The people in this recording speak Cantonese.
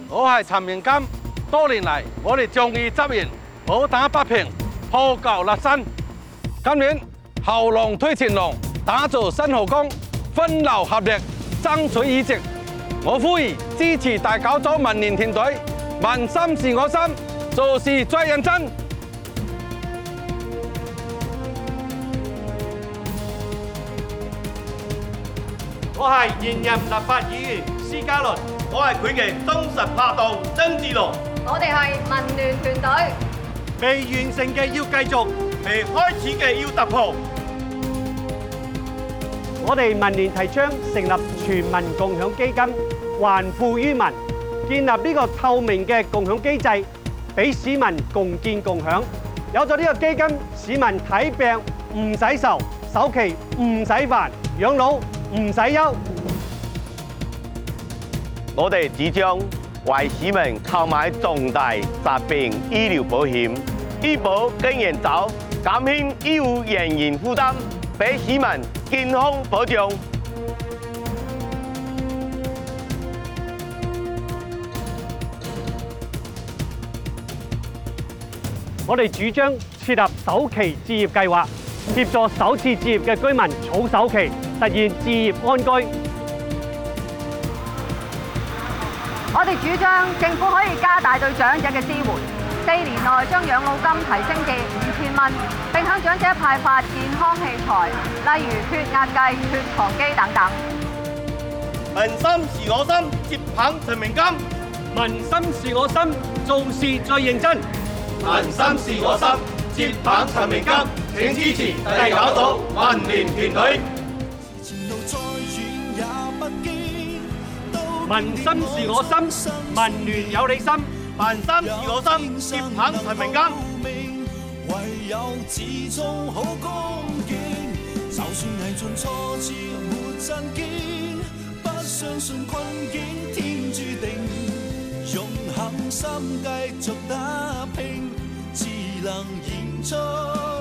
我係陳明金。多年嚟，我哋仗義執言，抱打不平，破舊立新。今年後浪推前浪，打造新後宮，分流合力，爭取議席。我呼籲支持大搞組民聯團隊，民心是我心，做事最認真。 我係現任立法議員施家倫，我係佢嘅忠實拍檔曾志龍。 我哋係民聯團隊， 未完成嘅要繼續，未開始嘅要突破。 我哋民聯提倡成立全民共享基金，還富於民，建立呢個透明嘅共享機制，俾市民共建共享。有咗呢個基金，市民睇病唔使愁，首期唔使煩，養老唔使憂。 我哋主張為市民購買重大疾病醫療保險，醫保經營走，減輕醫護人員負擔，俾市民健康保障。 我哋主張設立首期置業計劃，協助首次置業嘅居民儲首期，實現置業安居。 我哋主張政府可以加大對長者嘅支援，4年內將養老金提升至5000蚊，並向長者派發健康器材，例如血壓計、血糖機等等。 民心是我心，接棒陳明金。 民心是我心，做事最認真。 民心是我心，接棒陳明金。請支持第9組民聯團隊。 民心是我心，民聯有你心。 民心是我心，接棒陳明金。 唯有始終好恭敬，就算係盡挫折沒震驚，不相信困境天注定，用恆心繼續打拼，只能延續。